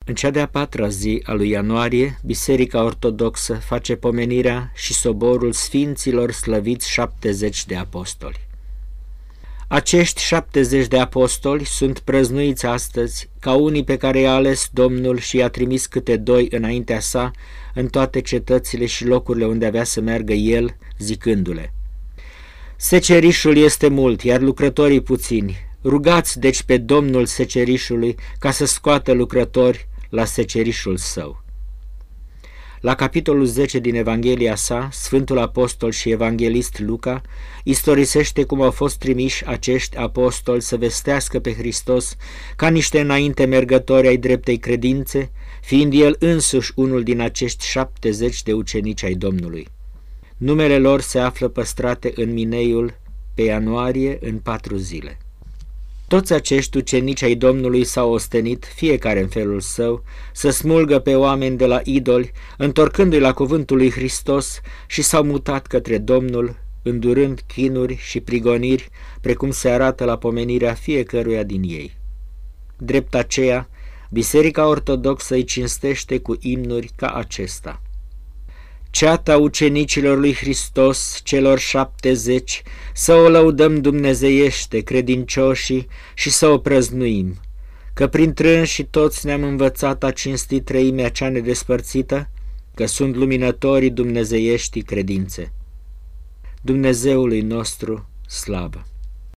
În cea de-a patra zi a lui ianuarie, Biserica Ortodoxă face pomenirea și soborul Sfinților slăviți 70 de apostoli. Acești 70 de apostoli sunt prăznuiți astăzi ca unii pe care i-a ales Domnul și i-a trimis câte 2 înaintea sa în toate cetățile și locurile unde avea să meargă el, zicându-le: secerișul este mult, iar lucrătorii puțini. Rugați deci pe Domnul secerișului ca să scoată lucrători la secerișul său. La capitolul 10 din Evanghelia sa, Sfântul Apostol și Evanghelist Luca istorisește cum au fost trimiși acești apostoli să vestească pe Hristos ca niște înainte mergători ai dreptei credințe, fiind el însuși unul din acești 70 de ucenici ai Domnului. Numele lor se află păstrate în Mineiul pe ianuarie în 4 zile. Toți acești ucenici ai Domnului s-au ostenit, fiecare în felul său, să smulgă pe oameni de la idoli, întorcându-i la cuvântul lui Hristos, și s-au mutat către Domnul, îndurând chinuri și prigoniri, precum se arată la pomenirea fiecăruia din ei. Drept aceea, Biserica Ortodoxă îi cinstește cu imnuri ca acesta: ceata ucenicilor lui Hristos, celor 70, să o lăudăm dumnezeiește, credincioșii, și să o prăznuim, că prin trânși toți ne-am învățat a cinsti treimea cea nedespărțită, că sunt luminătorii dumnezeieștii credințe. Dumnezeului nostru slavă!